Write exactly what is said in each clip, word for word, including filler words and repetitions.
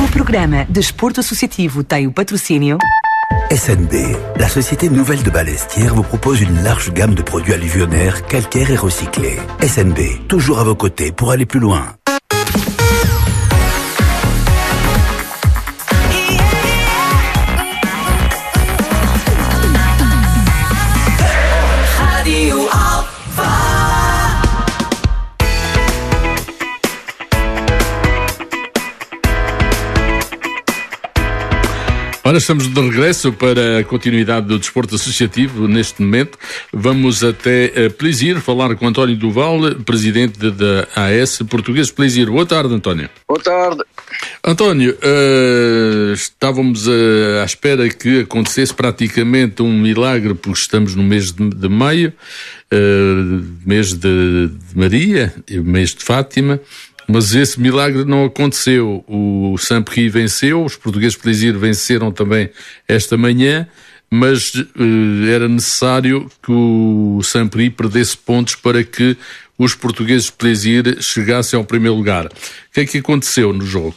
programa Desporto Associativo tem o patrocínio S N B, la société nouvelle de Balestière, vous propose une large gamme de produits alluvionnaires, calcaires et recyclés. S N B, toujours à vos côtés pour aller plus loin. Ora, estamos de regresso para a continuidade do desporto associativo. Neste momento vamos até uh, Plisir falar com António Duval, presidente da A S Português Plisir. Boa tarde, António. Boa tarde. António, uh, estávamos uh, à espera que acontecesse praticamente um milagre, porque estamos no mês de, de maio, uh, mês de, de Maria, mês de Fátima. Mas esse milagre não aconteceu. O Saint-Prix venceu, os portugueses Plisir venceram também esta manhã, mas uh, era necessário que o Saint-Prix perdesse pontos para que os portugueses Plisir chegassem ao primeiro lugar. O que é que aconteceu no jogo?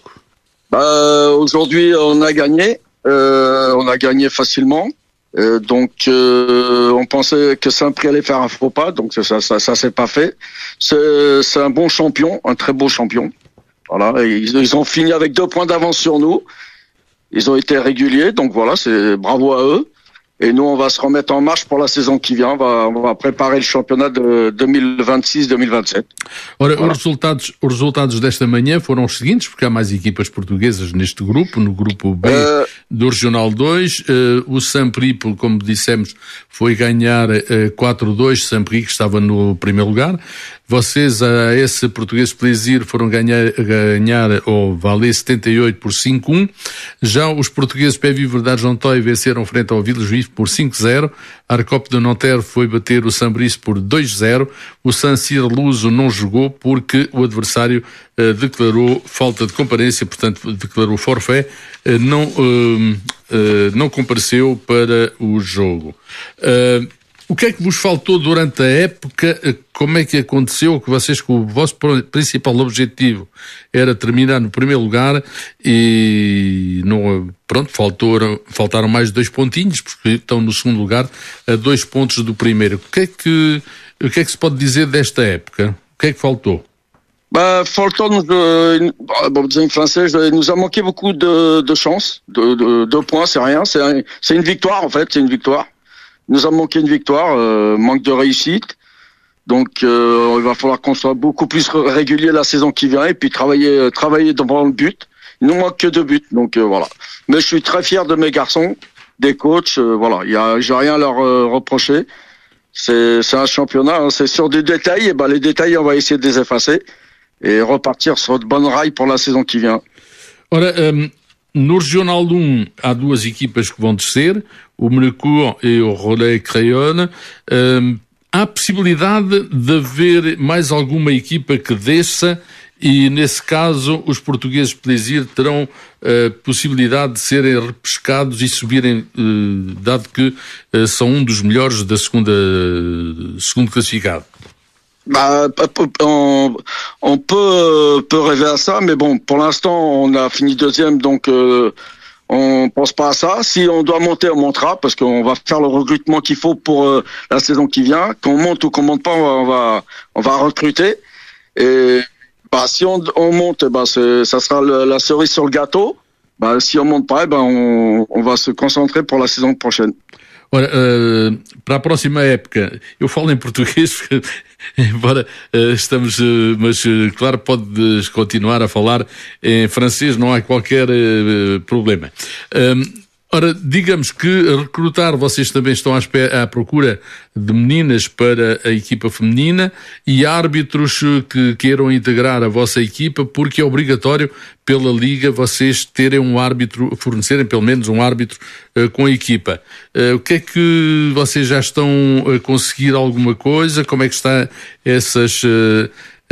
Uh, aujourd'hui, on a gagné. Uh, on a gagné facilement. Euh, donc, euh, on pensait que Saint-Prix allait faire un faux pas, donc ça, ça, ça s'est pas fait. C'est, c'est un bon champion, un très beau champion. Voilà, et ils, ils ont fini avec deux points d'avance sur nous. Ils ont été réguliers, donc voilà, c'est bravo à eux. Et nous, on va se remettre en marche pour la saison qui vient. On va, on va préparer le championnat de dois mil e vinte e seis, dois mil e vinte e sete. Ora, voilà. os, resultados, os resultados desta manhã foram os seguintes, porque há mais equipas portuguesas neste grupo, no grupo B uh... do Regional dois. Uh, o Saint-Prix, como dissemos, foi ganhar uh, quatro a dois, Saint-Prix que estava no primeiro lugar. Vocês, a esse Português Plisir, foram ganhar, ganhar ao Valais setenta e oito por cinco a um. Já os portugueses P V Verdade Jontói venceram frente ao Vila Juif por cinco a zero. Arcop de Nanterre foi bater o Saint-Brice por dois a zero. O Saint-Cyr Luso não jogou porque o adversário uh, declarou falta de comparência, portanto declarou forfait, uh, não, uh, uh, não compareceu para o jogo. Uh, O que é que vos faltou durante a época? Como é que aconteceu que vocês, com o vosso principal objetivo era terminar no primeiro lugar e não, pronto, faltou, faltaram mais dois pontinhos, porque estão no segundo lugar a dois pontos do primeiro. O que é que, o que é que se pode dizer desta época? O que é que faltou? Bah, faltou-nos, euh, bon, en français, il nous a manqué beaucoup de, de chance, de, de, de points, c'est rien, c'est, un, c'est une victoire en fait, c'est une victoire. Il nous a manqué une victoire, euh, manque de réussite. Donc, euh, il va falloir qu'on soit beaucoup plus régulier la saison qui vient et puis travailler, travailler devant le but. Il nous manque que deux buts, donc euh, voilà. Mais je suis très fier de mes garçons, des coachs. Euh, voilà, il y a, j'ai rien à leur euh, reprocher. C'est, c'est un championnat, hein, c'est sur des détails. Et ben les détails, on va essayer de les effacer et repartir sur de bonnes rails pour la saison qui vient. Ora, um... no Regional um há duas equipas que vão descer, o Menecourt e o Relais Crayonne. Um, há possibilidade de haver mais alguma equipa que desça e, nesse caso, os portugueses Plisir terão uh, possibilidade de serem repescados e subirem, uh, dado que uh, são um dos melhores da segunda, uh, segundo classificado. Bah, on, on peut, peut rêver à ça, mais bon, pour l'instant, on a fini deuxième, donc euh, on pense pas à ça. Si on doit monter, on montera, parce qu'on va faire le recrutement qu'il faut pour euh, la saison qui vient. Qu'on monte ou qu'on monte pas, on va, on va recruter. Et bah, si on, on monte, bah, c'est, ça sera le, la cerise sur le gâteau. Bah, si on monte pas, bah, on, on va se concentrer pour la saison prochaine. Ora, uh, para a próxima época, eu falo em português, embora uh, estamos, uh, mas uh, claro, podes continuar a falar em francês, não há qualquer uh, problema. Um, Ora, digamos que recrutar, vocês também estão à, à procura de meninas para a equipa feminina e árbitros que queiram integrar a vossa equipa, porque é obrigatório pela Liga vocês terem um árbitro, fornecerem pelo menos um árbitro uh, com a equipa. Uh, o que é que vocês já estão a conseguir alguma coisa? Como é que está essas, uh,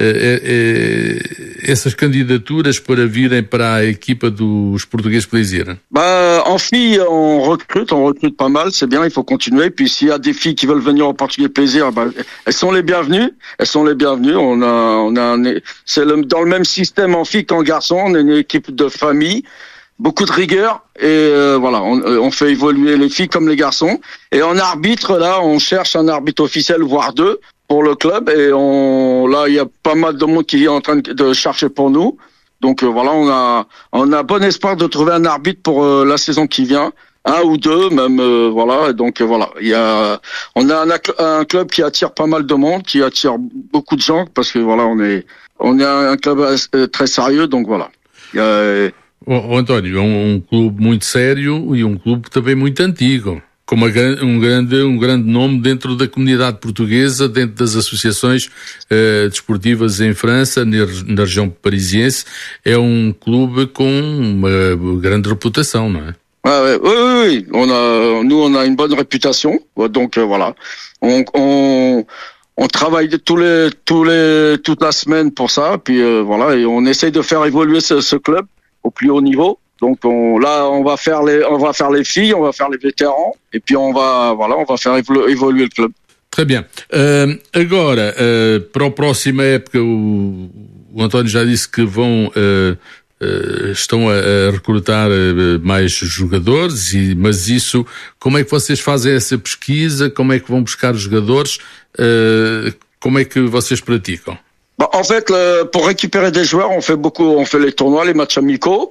eh, eh, essas candidaturas para virem para a equipa dos portugueses plaisir? Bah, en filles, on recrute, on recrute pas mal, c'est bien, il faut continuer. Puis s'il y a des filles qui veulent venir au Portugais Plaisir, bah, elles sont les bienvenues. Elles sont les bienvenues. On a, on a, un, c'est le, dans le même système en filles qu'en garçons. On est une équipe de famille, beaucoup de rigueur et euh, voilà, on, on fait évoluer les filles comme les garçons. Et en arbitre, là, on cherche un arbitre officiel, voire deux, pour le club. Et on, là, il y a pas mal de monde qui est en train de, de chercher pour nous. Donc euh, voilà, on a, on a bon espoir de trouver un arbitre pour euh, la saison qui vient. Un ou deux, même, euh, voilà. Donc euh, voilà, il y a, on a un, un club qui attire pas mal de monde, qui attire beaucoup de gens parce que voilà, on est, on est un club euh, très sérieux. Donc voilà. Il y a, oh, António, é um, um clube muito sério e um clube também muito antigo, com uma, um, grande, um grande nome dentro da comunidade portuguesa, dentro das associações uh, desportivas em França, na, na região parisiense. É um clube com uma grande reputação, não é? Ah ouais, oui, oui, oui. On a, nous, on a une bonne réputation. Donc euh, voilà, on, on, on travaille tous les, tous les, toute la semaine pour ça. Puis euh, voilà, et on essaye de faire évoluer ce, ce club au plus haut niveau. Donc on, là, on va faire les, on va faire les filles, on va faire les vétérans, et puis on va, voilà, on va faire évolu- évoluer le club. Très bien. Uh, agora, uh, para a próxima época, o, o António já disse que vão, uh, uh, estão a, a recrutar uh, mais jogadores, e, mas isso, como é que vocês fazem essa pesquisa? Como é que vão buscar os jogadores? Uh, como é que vocês praticam? Bah, en fait, le, pour récupérer des joueurs, on fait beaucoup, on fait les tournois, les matchs amicaux,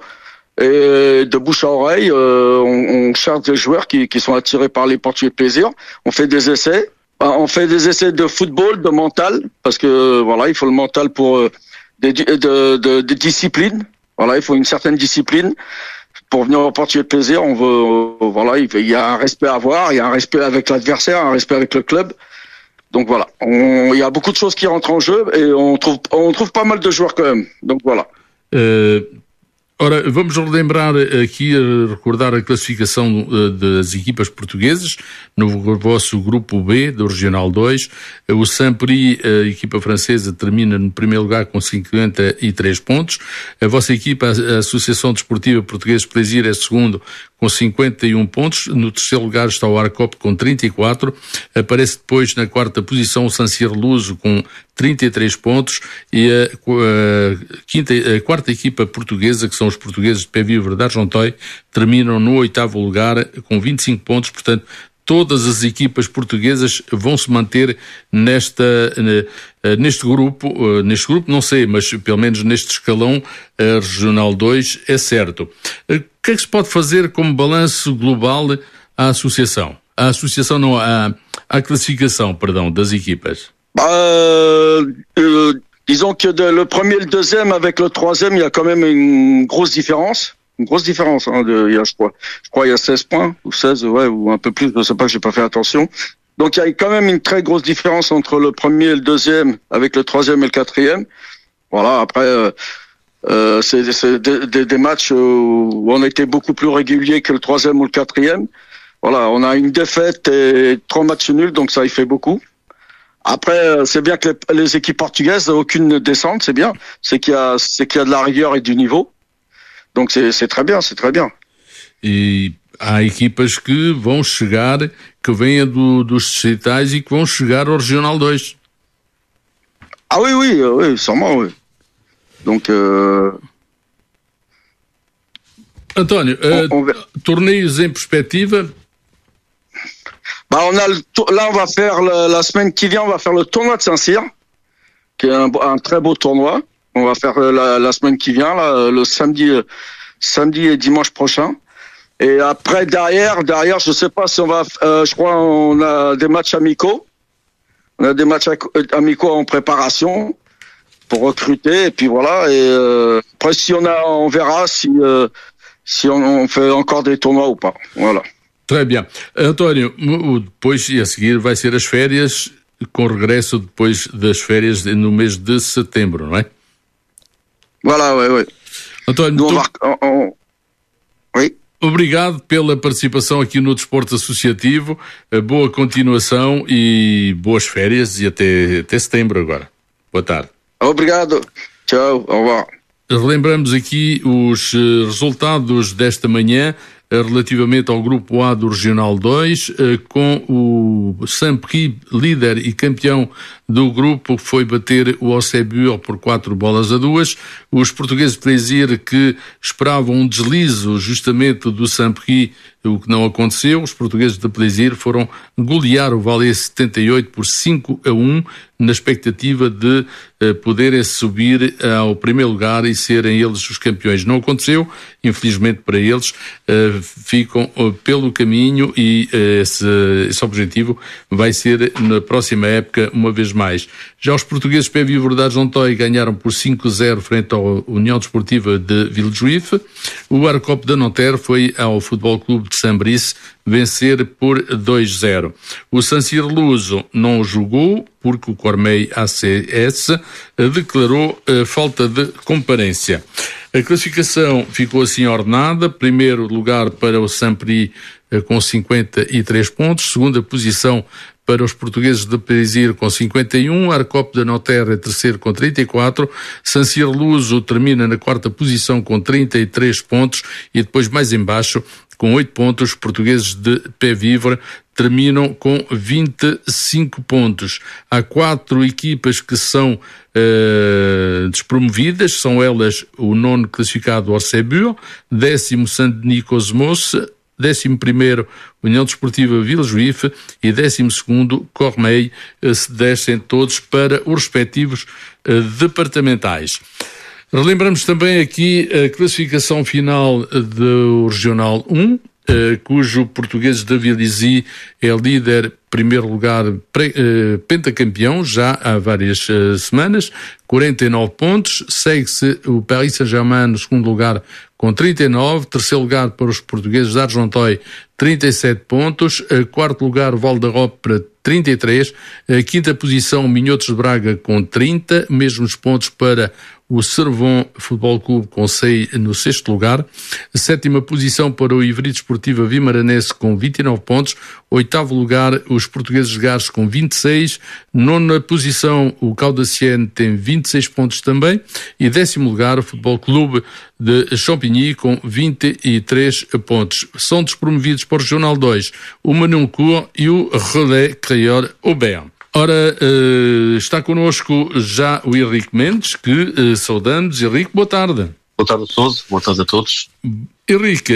et de bouche à oreille, euh, on, on cherche des joueurs qui, qui sont attirés par les Portugais Plaisir. On fait des essais, bah, on fait des essais de football, de mental, parce que voilà, il faut le mental pour euh, des, de, de, de discipline. Voilà, il faut une certaine discipline pour venir au Portugais Plaisir. On veut, euh, voilà, il y a un respect à avoir, il y a un respect avec l'adversaire, un respect avec le club. Donc voilà, il y a beaucoup de choses qui rentrent en jeu et on trouve, on trouve pas mal de joueurs quand même. Donc voilà. Uh, ora, vamos relembrar aqui, recordar a classificação uh, das equipas portuguesas no vosso grupo B do Regional dois. Uh, o Saint-Prix, a equipa francesa, termina no primeiro lugar com cinquenta e três pontos. A vossa equipa, a Associação Desportiva Portuguesa Plaisir, é segundo com cinquenta e um pontos. No terceiro lugar está o Arcop com trinta e quatro. Aparece depois na quarta posição o Sancier Luso com trinta e três pontos. E a, a, quinta, a quarta equipa portuguesa, que são os portugueses de Pé Vivo de Argenteuil, terminam no oitavo lugar com vinte e cinco pontos. Portanto, todas as equipas portuguesas vão se manter nesta, neste grupo, neste grupo não sei, mas pelo menos neste escalão Regional dois é certo. O que é que se pode fazer como balanço global à associação? À associação não, à, à classificação, perdão, das equipas. Euh, euh, disons que de, le premier et le deuxième avec le troisième, il y a quand même une grosse différence. Une grosse différence, hein, de, il y a, je crois, je crois, il y a seize points, ou seize, ouais, ou un peu plus, je sais pas, j'ai pas fait attention. Donc, il y a quand même une très grosse différence entre le premier et le deuxième, avec le troisième et le quatrième. Voilà, après, euh, euh, c'est, c'est des, des, des matchs où on a été beaucoup plus régulier que le troisième ou le quatrième. Voilà, on a une défaite et trois matchs nuls, donc ça y fait beaucoup. Après, c'est bien que les, les équipes portugaises, aucune descente, c'est bien. C'est qu'il y a, c'est qu'il y a de la rigueur et du niveau. Donc c'est, c'est très bien, c'est très bien. E há equipas que vão chegar, que vêm do, dos distritais e que vão chegar ao Regional dois. Ah oui, oui, oui, sûrement, oui. Donc... Euh... António, on, on... Uh, torneios em perspectiva? Bah on a le, là, on va faire le, la semaine qui vient, on va faire le tournoi de Saint-Cyr, qui est un, un très beau tournoi. On va faire la, la semaine qui vient, là, le samedi, samedi et dimanche prochain. Et après, derrière, derrière, je sais pas si on va, euh, je crois, on a des matchs amicaux. On a des matchs amicaux en préparation pour recruter. Et puis voilà. Et euh, après, si on a, on verra si, euh, si on, on fait encore des tournois ou pas. Voilà. Très bien. António, depois e a seguir vai ser as férias, com regresso depois das férias no mês de setembro, não é? Voilà, oui, oui. António, Nous, on va... on, on... Oui. Obrigado pela participação aqui no Desporto Associativo, boa continuação e boas férias e até, até setembro agora. Boa tarde. Obrigado. Tchau, au revoir. Relembramos aqui os resultados desta manhã relativamente ao Grupo A do Regional dois, com o Saint-Prix líder e campeão do grupo, que foi bater o Osebur por quatro bolas a duas. Os portugueses de Plaisir, que esperavam um deslizo justamente do Saint-Prix, o que não aconteceu. Os portugueses de Plaisir foram golear o Valais setenta e oito por cinco a um, na expectativa de uh, poderem subir ao primeiro lugar e serem eles os campeões. Não aconteceu, infelizmente para eles, uh, ficam uh, pelo caminho e uh, esse, esse objetivo vai ser na próxima época uma vez mais. Já os portugueses P V Verdades Ontoy ganharam por cinco a zero frente à União Desportiva de Villejuif. O Arcop de Nanterre foi ao Futebol Clube de Saint-Brice vencer por dois a zero. O San Cyr Luso não jogou porque o Cormeil A C S declarou uh, falta de comparência. A classificação ficou assim ordenada: primeiro lugar para o Saint-Prix uh, com cinquenta e três pontos, segunda posição para os portugueses de Plaisir com cinquenta e um, Arcop de Nanterre é terceiro com trinta e quatro, San Cyr Luso termina na quarta posição com trinta e três pontos e depois mais em baixo, com oito pontos, os portugueses de Pé Vivre terminam com vinte e cinco pontos. Há quatro equipas que são uh, despromovidas, são elas o nono classificado Osebur, décimo Saint-Denis Cosmos, décimo primeiro União Desportiva Villejuif e décimo segundo Cormeil, se descem todos para os respectivos uh, departamentais. Relembramos também aqui a classificação final do Regional um, uh, cujo português David Lizy é líder, primeiro lugar, pre, uh, pentacampeão, já há várias uh, semanas, quarenta e nove pontos. Segue-se o Paris Saint-Germain no segundo lugar com trinta e nove, terceiro lugar para os portugueses de Argenteuil, trinta e sete pontos, uh, quarto lugar Val d'Europe para trinta e três, uh, quinta posição Minhotos de Braga com trinta, mesmos pontos para o Servon Futebol Clube com seis no sexto lugar, a sétima posição para o Ivry Desportiva Vimaranense com vinte e nove pontos, oitavo lugar os portugueses de Garches com vinte e seis, nona posição o Caudacienne tem vinte e seis pontos também e décimo lugar o Futebol Clube de Champigny com vinte e três pontos. São despromovidos para o Regional dois o Manoncourt e o Relais Créole Aubert. Ora, uh, está connosco já o Henrique Mendes, que uh, saudamos. Henrique, boa tarde. Boa tarde a todos, boa tarde a todos. Henrique,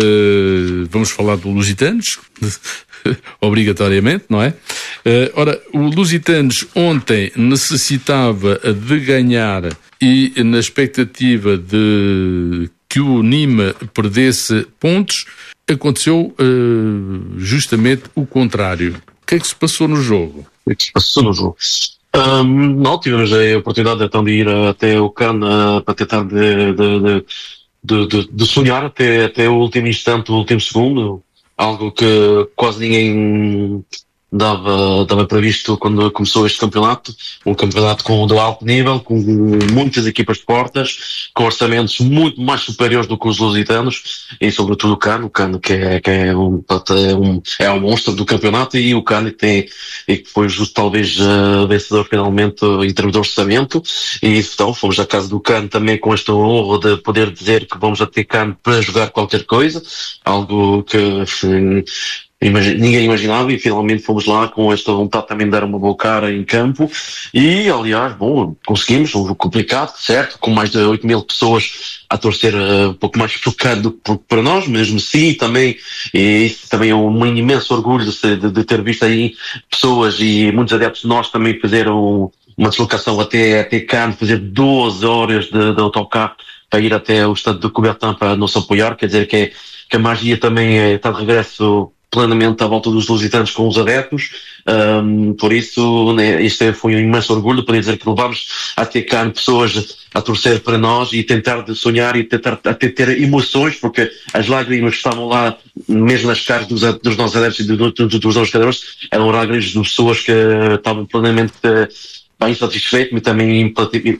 uh, vamos falar do Lusitanos, obrigatoriamente, não é? Uh, ora, o Lusitanos ontem necessitava de ganhar e na expectativa de que o Nîmes perdesse pontos, aconteceu uh, justamente o contrário. O que é que se passou no jogo? O que se passou no jogo? Um, não tivemos a oportunidade então de ir até o Cannes uh, para tentar de, de, de, de, de, de sonhar até, até o último instante, o último segundo, algo que quase ninguém dava, dava previsto quando começou este campeonato, um campeonato com de alto nível, com muitas equipas de portas, com orçamentos muito mais superiores do que os lusitanos e sobretudo o Cannes, o Cannes que é, que é, um, é, um, é um monstro do campeonato e o Cannes que tem, e que foi justo talvez uh, vencedor finalmente em termos de orçamento e então fomos à casa do Cannes também com esta honra de poder dizer que vamos a ter Cannes para jogar qualquer coisa, algo que assim, Imagina, ninguém imaginava e finalmente fomos lá com esta vontade também de dar uma boa cara em campo e aliás, bom, conseguimos um jogo complicado, certo, com mais de oito mil pessoas a torcer uh, um pouco mais pelo do que para nós, mesmo sim também, e isso também é um imenso orgulho de, de, de ter visto aí pessoas e muitos adeptos de nós também fizeram uma deslocação até, até Cannes, fazer doze horas de, de autocarro para ir até o estado de Coubertin para nos apoiar, quer dizer que, é, que a magia também é, está de regresso plenamente à volta dos lusitanos com os adeptos, um, por isso né, isto foi um imenso orgulho poder dizer que levámos até cá pessoas a torcer para nós e tentar de sonhar e tentar até ter emoções, porque as lágrimas que estavam lá mesmo nas caras dos, dos nossos adeptos e dos, dos, dos nossos jogadores eram lágrimas de pessoas que estavam plenamente bem satisfeito, mas também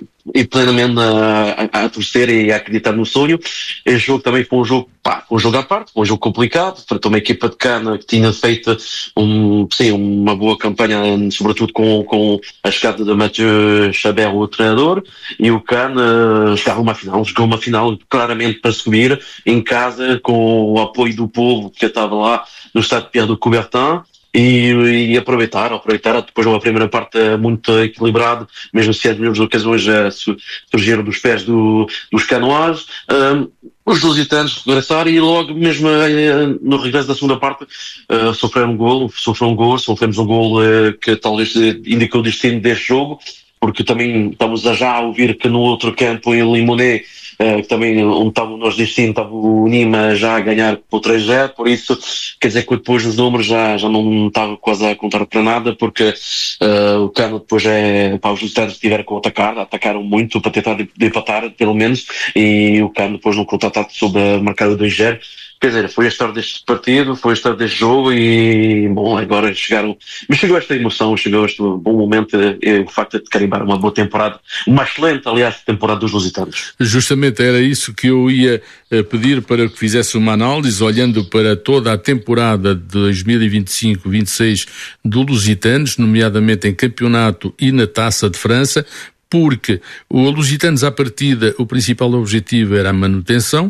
e plenamente a, a, a torcer e a acreditar no sonho. Este jogo também foi um jogo, pá, um jogo à parte, um jogo complicado, para uma equipa de Cana que tinha feito um, sim, uma boa campanha, sobretudo com, com a chegada de Mathieu Chabert, o treinador, e o Cana chegava uma final, jogou uma final claramente para subir, em casa, com o apoio do povo que estava lá no estádio Pierre de Coubertin. E, e aproveitar, aproveitar depois uma primeira parte muito equilibrada, mesmo se as melhores ocasiões já surgiram dos pés do, dos canoas. Um, os lusitanos regressaram e logo mesmo uh, no regresso da segunda parte uh, sofreram um golo, sofreram um golo, sofremos um golo uh, que talvez indicou o destino deste jogo, porque também estamos a já ouvir que no outro campo em Limonet, Uh, que também onde estava o nosso destino, estava o Nima já a ganhar por três a zero, por isso quer dizer que depois os números já, já não estava quase a contar para nada, porque uh, o Cano depois é, para os lusitanos tiveram que atacar, atacaram muito para tentar de, de empatar pelo menos, e o Cano depois no contra-ataque soube marcar o dois a zero. Quer dizer, foi a história deste partido, foi a história deste jogo e, bom, agora chegaram... Mas chegou esta emoção, chegou este bom momento, e, o facto de carimbar uma boa temporada, uma excelente, aliás, temporada dos lusitanos. Justamente era isso que eu ia pedir para que fizesse uma análise, olhando para toda a temporada de dois mil e vinte e cinco vinte e seis do Lusitanos, nomeadamente em campeonato e na Taça de França, porque o Lusitanos, à partida, o principal objetivo era a manutenção.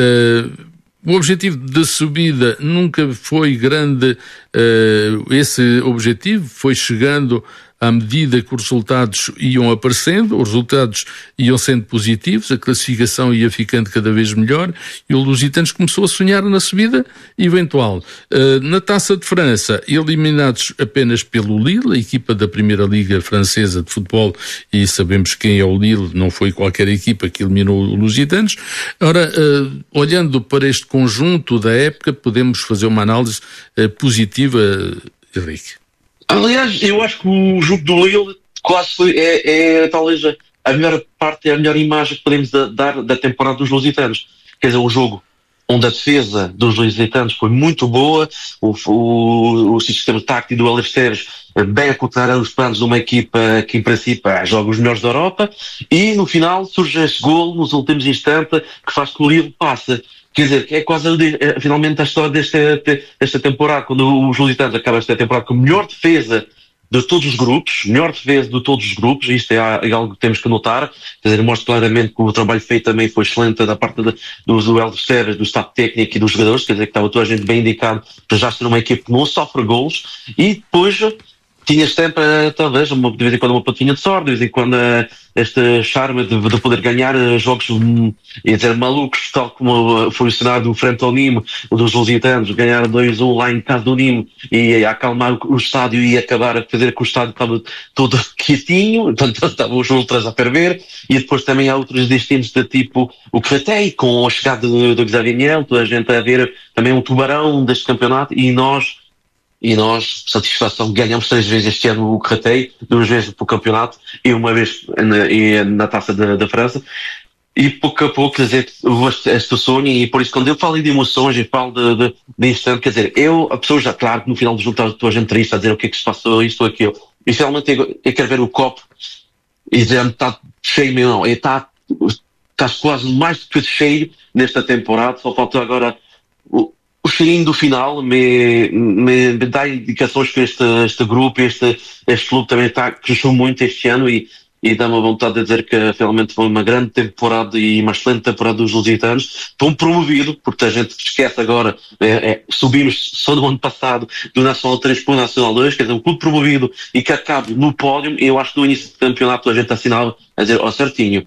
Uh, O objetivo de subida nunca foi grande, uh, esse objetivo foi chegando à medida que os resultados iam aparecendo, os resultados iam sendo positivos, a classificação ia ficando cada vez melhor e o Lusitanos começou a sonhar na subida eventual. Uh, na Taça de França, eliminados apenas pelo Lille, a equipa da Primeira Liga Francesa de Futebol, e sabemos quem é o Lille, não foi qualquer equipa que eliminou o Lusitanos. Ora, uh, olhando para este conjunto da época, podemos fazer uma análise uh, positiva, Henrique. Aliás, eu acho que o jogo do Lille quase foi, é, é talvez a melhor parte, a melhor imagem que podemos dar da temporada dos lusitanos. Quer dizer, um jogo onde a defesa dos lusitanos foi muito boa, o, o, o sistema tático do Alesteres bem a contar os planos de uma equipa que em princípio joga os melhores da Europa, e no final surge este golo nos últimos instantes que faz que o Lille passe. Quer dizer, é quase é, finalmente a história desta, desta temporada, quando os lusitanos acabam esta temporada com a melhor defesa de todos os grupos, melhor defesa de todos os grupos, isto é, é algo que temos que notar. Quer dizer, mostra claramente que o trabalho feito também foi excelente da parte de, dos duelos sérios, do staff técnico e dos jogadores, quer dizer, que estava toda a gente bem indicado para já ser uma equipe que não sofre golos, e depois tinhas sempre, talvez, uma, de vez em quando uma pontinha de sorte, de vez em quando este charme de, de poder ganhar jogos, um, ia dizer, malucos, tal como foi o cenário frente ao Nîmes, dos lusitanos, ganhar dois a um lá em casa do Nîmes e acalmar o, o estádio e acabar a fazer que o estádio estava todo quietinho, portanto estavam os ultras a ferver, e depois também há outros destinos de tipo o Créteil, com a chegada do, do Xavier Niel, a gente a ver também um tubarão deste campeonato, e nós E nós, satisfação, ganhamos três vezes este ano o Créteil, duas vezes para o campeonato e uma vez na, e na Taça da, da França. E pouco a pouco, quer dizer, este, este sonho, e por isso quando eu falo de emoções e falo de, de, de instante, quer dizer, eu, a pessoa já, claro, no final do jogo está a gente triste a dizer o que é que se passou, isto ou aquilo. E finalmente eu, eu quero ver o copo e dizer, está cheio, meu, não, está, está quase mais do que cheio nesta temporada, só falta agora o O cheirinho do final me, me, me dá indicações que este, este grupo, este, este clube também está, cresceu muito este ano, e, e dá-me a vontade de dizer que finalmente foi uma grande temporada e uma excelente temporada dos lusitanos. Foi um promovido, porque a gente esquece agora, é, é, subimos só no ano passado do Nacional três para o Nacional dois, quer dizer, um clube promovido e que acabe no pódio. Eu acho que no início do campeonato a gente assinava a dizer, ó oh, certinho,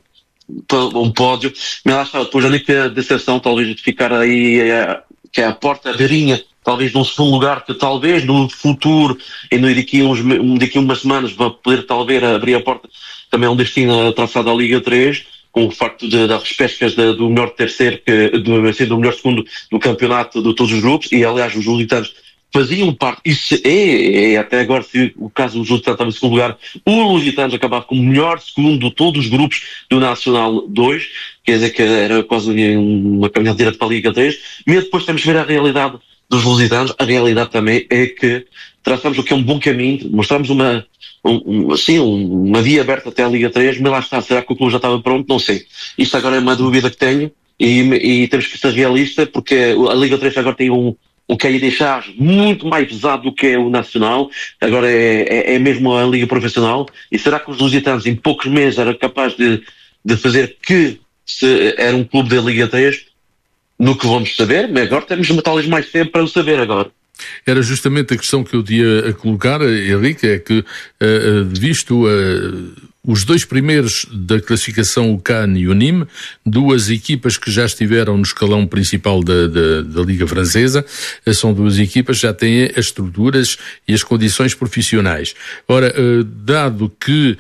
um pódio, mas lá está, depois a única decepção talvez de ficar aí, é, que é a porta à beirinha, talvez num segundo lugar, que talvez no futuro, e no, daqui, uns, daqui umas semanas, vai poder talvez abrir a porta também a um destino traçado à Liga três, com o facto de, das repescas de, do melhor terceiro, que, do, do melhor segundo do campeonato de todos os grupos, e aliás os lusitanos faziam parte, isso é, é até agora, se o caso do Lusitanos estava em segundo lugar, o Lusitanos acabava com o melhor segundo de todos os grupos do Nacional dois, quer dizer que era quase uma caminhada direta para a Liga três, mas depois temos que ver a realidade dos Lusitanos. A realidade também é que traçamos o que é um bom caminho, mostramos uma, um, um, assim, um, uma via aberta até a Liga três, mas lá está, será que o clube já estava pronto? Não sei. Isto agora é uma dúvida que tenho e, e temos que ser realistas, porque a Liga três agora tem um, um cahier de chaves muito mais pesado do que é o Nacional, agora é, é, é mesmo a Liga Profissional, e será que os lusitanos em poucos meses eram capazes de, de fazer que se era um clube da Liga três? No que vamos saber, mas agora temos talvez mais tempo para o saber agora. Era justamente a questão que eu ia a colocar, Henrique, é que, uh, visto uh, os dois primeiros da classificação, o Cannes e o Nîmes, duas equipas que já estiveram no escalão principal da, da, da Liga Francesa, são duas equipas que já têm as estruturas e as condições profissionais. Ora, uh, dado que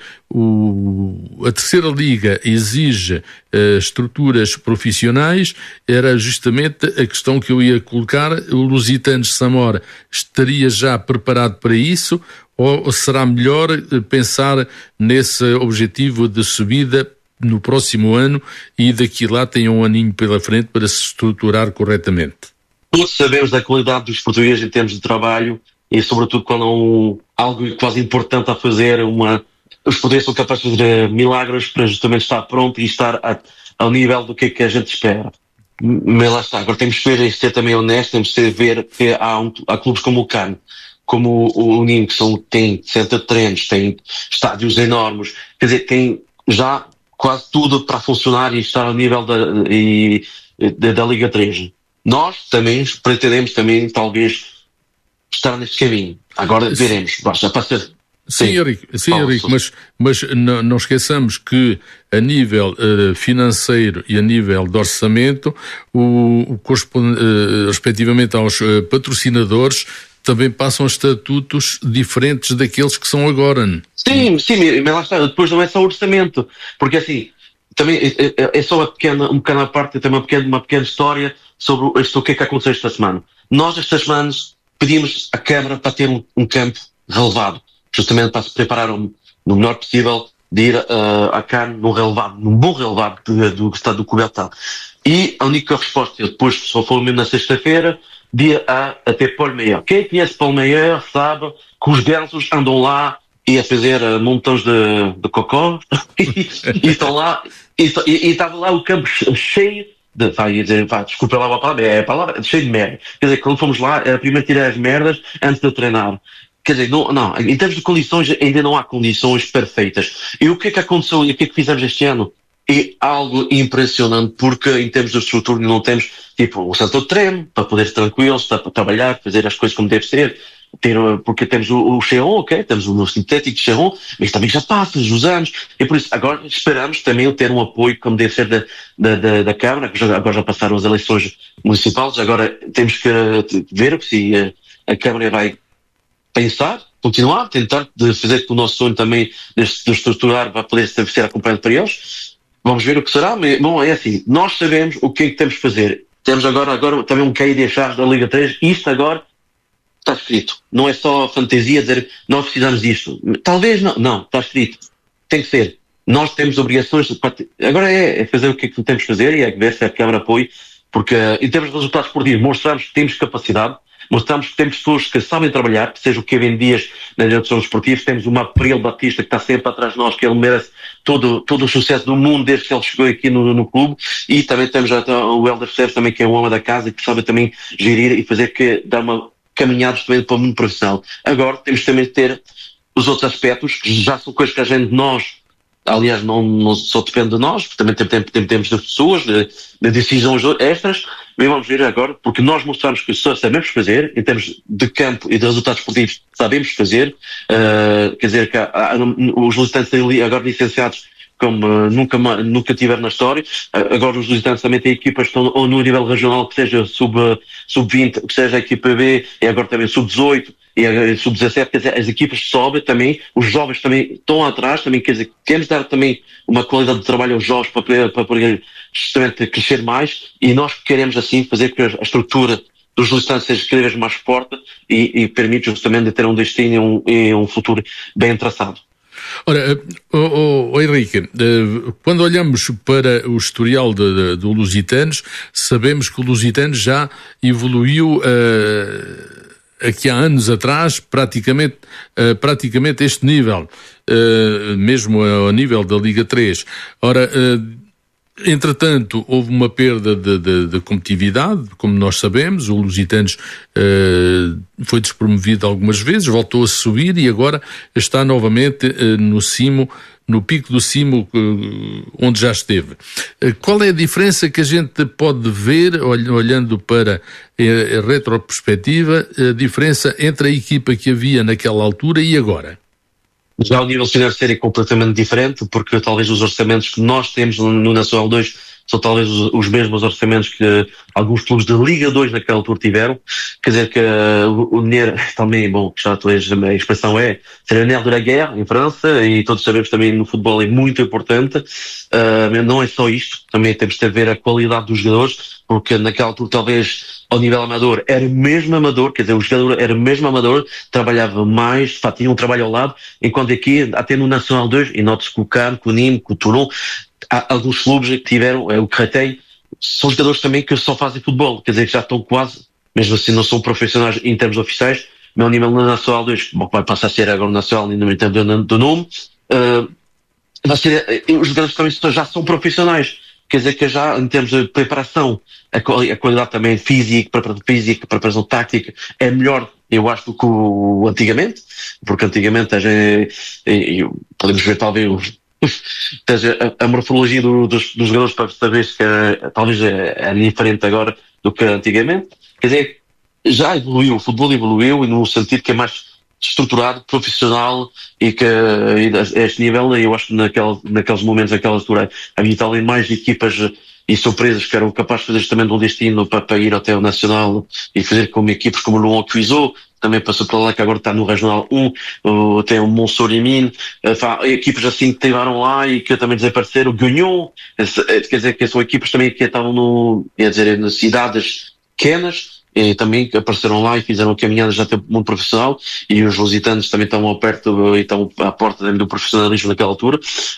o, a terceira liga exige uh, estruturas profissionais, era justamente a questão que eu ia colocar. O Lusitanos de Samora estaria já preparado para isso, ou será melhor pensar nesse objetivo de subida no próximo ano e daqui lá tenham um aninho pela frente para se estruturar corretamente? Todos sabemos da qualidade dos portugueses em termos de trabalho e sobretudo quando há um, algo quase importante a fazer, uma os portugueses são capazes de fazer milagres para justamente estar pronto e estar a, ao nível do que é que a gente espera. Mas lá está, agora temos que ver, ser também honesto, temos que ver que há, um, há clubes como o Cannes, como o, o Nîmes, que são, tem centro de treinos, tem estádios enormes, quer dizer, tem já quase tudo para funcionar e estar ao nível da, e, da, da Liga três. Nós também pretendemos também, talvez, estar nesse caminho. Agora veremos, basta para ser... Sim, sim, Henrique, sim, Henrique, mas, mas não, não esqueçamos que a nível uh, financeiro e a nível de orçamento, o, o corresponde, uh, respectivamente aos uh, patrocinadores, também passam estatutos diferentes daqueles que são agora. Sim, sim, mas lá está, depois não é só orçamento, porque assim, também é, é só uma pequena, uma pequena parte, também uma pequena, uma pequena história sobre isto, o que é que aconteceu esta semana. Nós, estas semanas, pedimos à Câmara para ter um, um campo relevado, justamente para se preparar um, no melhor possível de ir uh, a Cannes num relevado, num bom relevado de, do estado do Coubertin. E a única resposta, depois só foi mesmo na sexta-feira, dia a, a ter Paul Meyer. Quem conhece Paul Meyer sabe que os gansos andam lá e a fazer uh, montões de, de cocó e, e estão lá, e estava lá o campo cheio de, vai dizer, vai, desculpa lá a palavra, é a palavra, cheio de merda. Quer dizer, quando fomos lá, era primeiro tirar as merdas antes de treinar. Quer dizer, não, não, em termos de condições, ainda não há condições perfeitas. E o que é que aconteceu e o que é que fizemos este ano? É algo impressionante, porque em termos de estrutura não temos, tipo, o centro de treino, para poder estar tranquilos, para trabalhar, fazer as coisas como deve ser, ter, porque temos o, o Chéron, ok, temos o sintético de Chéron, mas também já passa os anos, e por isso agora esperamos também ter um apoio como deve ser da, da, da, da Câmara, que já, agora já passaram as eleições municipais, agora temos que ver se a, a Câmara vai pensar, continuar, tentar de fazer que o nosso sonho também de, de estruturar vai poder ser acompanhado para eles. Vamos ver o que será, mas, bom, é assim, nós sabemos o que é que temos de fazer. Temos agora, agora também um cahier de chaves da Liga três, isto agora está escrito. Não é só fantasia dizer, nós precisamos disto. Talvez não, não, está escrito. Tem que ser. Nós temos obrigações, de, agora é, é fazer o que é que temos de fazer e é ver se a Câmara apoia, porque em termos de resultados esportivos mostramos que temos capacidade, mostramos que temos pessoas que sabem trabalhar, seja o Kevin Dias na direção esportiva, temos uma April Batista que está sempre atrás de nós, que ele merece todo, todo o sucesso do mundo desde que ele chegou aqui no, no clube, e também temos o Helder Seves também, que é o homem da casa e que sabe também gerir e fazer que dar uma caminhada também para o mundo profissional. Agora temos também de ter os outros aspectos, que já são coisas que a gente, nós, aliás, não, não só depende de nós, porque também temos, temos, temos de pessoas, de, de decisões extras, mas vamos ver agora, porque nós mostramos que só sabemos fazer, em termos de campo e de resultados esportivos, sabemos fazer, uh, quer dizer, que há, há, os lusitanos têm agora licenciados como uh, nunca, nunca tiveram na história, uh, agora os lusitanos também têm equipas que estão ou no nível regional, que seja sub, sub vinte, que seja a equipa B, e agora também sub dezoito, e sub dezassete, quer dizer, as equipas sobem também, os jovens também estão atrás, também, quer dizer, queremos dar também uma qualidade de trabalho aos jovens para poder, para poder justamente crescer mais, e nós queremos assim fazer com que a estrutura dos lusitanos seja cada vez mais forte e, e permite justamente ter um destino e um, e um futuro bem traçado. Ora, oh, oh, oh, Henrique, quando olhamos para o historial de, de, do Lusitanos, sabemos que o Lusitanos já evoluiu uh, aqui há anos atrás, praticamente, uh, praticamente este nível, uh, mesmo ao nível da Liga três. Ora, uh, entretanto, houve uma perda de, de, de competitividade, como nós sabemos. O Lusitanos uh, foi despromovido algumas vezes, voltou a subir e agora está novamente uh, no cimo, no pico do cimo uh, onde já esteve. Uh, qual é a diferença que a gente pode ver, olhando para a, a retroperspectiva, a diferença entre a equipa que havia naquela altura e agora? Já o nível financeiro é completamente diferente, porque talvez os orçamentos que nós temos no Nacional dois são talvez os, os mesmos orçamentos que alguns clubes da Liga dois naquela altura tiveram. Quer dizer que uh, o, o dinheiro também, bom, já talvez a expressão é ser o nerf de la guerre em França, e todos sabemos também no futebol é muito importante. Uh, não é só isto, também temos de ver a qualidade dos jogadores, porque naquela altura talvez ao nível amador era mesmo amador, quer dizer, o jogador era mesmo amador, trabalhava mais, de facto, tinha um trabalho ao lado, enquanto aqui, até no Nacional dois, e note-se que o Cannes, que o Nîmes, que o Toulon, há alguns clubes que tiveram, é, o Créteil, são jogadores também que só fazem futebol, quer dizer, que já estão quase, mesmo assim não são profissionais em termos oficiais, mas ao nível do Nacional dois, bom, vai passar a ser agora o Nacional, ainda não entendo do, do nome, uh, vai ser, os jogadores também já são profissionais. Quer dizer que já, em termos de preparação, a, quali- a qualidade também física, preparação física, preparação tática, é melhor, eu acho, do que o antigamente, porque antigamente a gente, e, e, podemos ver talvez a, a morfologia do, dos, dos jogadores para saber que é, talvez é, é diferente agora do que antigamente. Quer dizer, já evoluiu, o futebol evoluiu, e no sentido que é mais estruturado, profissional, e que e a este nível, eu acho que naquele, naqueles momentos, naquela altura, havia talvez mais equipas e surpresas que eram capazes de fazer justamente um destino para, para ir até o Nacional e fazer como equipes como o Luan Cuiseau, também passou para lá, que agora está no Regional um, uh, tem o Montsolimine, uh, equipes assim que estiveram lá e que também desapareceram, o Guignon, quer dizer que são equipes também que estavam no, quer dizer, nas cidades pequenas, e também apareceram lá e fizeram caminhadas até o mundo profissional, e os lusitanos também estão ao perto e estão à porta do profissionalismo naquela altura.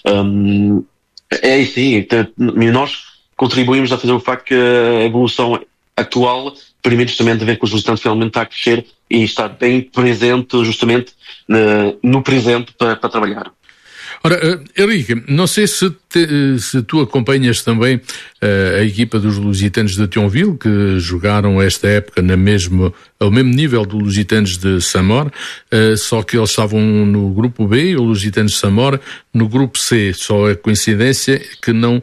Um, é assim, então, nós contribuímos a fazer o facto que a evolução atual permite justamente ver que os lusitanos finalmente está a crescer e estar bem presente justamente no, no presente para, para trabalhar. Ora, Henrique, não sei se, te, se tu acompanhas também uh, a equipa dos Lusitanos de Thionville, que jogaram esta época na mesmo, ao mesmo nível dos Lusitanos de Samor, uh, só que eles estavam no grupo B e os Lusitanos de Samor no grupo C. Só é coincidência que não,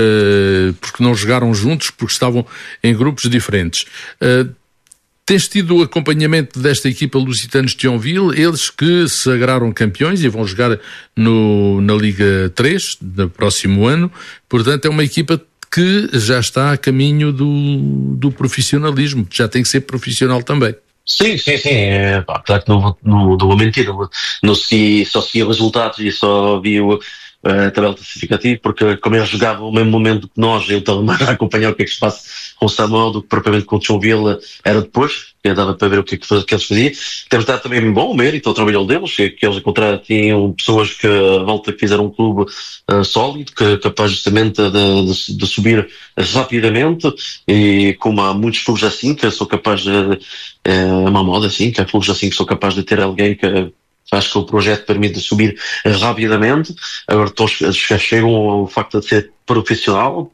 uh, porque não jogaram juntos, porque estavam em grupos diferentes. Uh, Tens tido o acompanhamento desta equipa Lusitanos de Thionville, eles que se sagraram campeões e vão jogar no, na Liga três no próximo ano. Portanto, é uma equipa que já está a caminho do, do profissionalismo, já tem que ser profissional também. Sim, sim, sim. É, pá, claro que não, não, não vou mentir, não, não se, só seguia resultados e só via o, a tabela classificativa, porque como eles jogavam no mesmo momento que nós, eu estava mais a acompanhar o que é que se passa com o Samuel do que propriamente com o Thionville era depois, que dava para ver o que é que, que eles faziam. Temos dado também bom mérito ao trabalho deles, que, que eles encontraram, tinham pessoas que à volta que fizeram um clube uh, sólido, que capaz justamente de, de, de subir rapidamente, e como há muitos clubes assim, que são capazes de, é uma moda assim, que há clubes assim que são capazes de ter alguém que acho que o projeto permite subir rapidamente. Agora todos já chegam ao facto de ser profissional,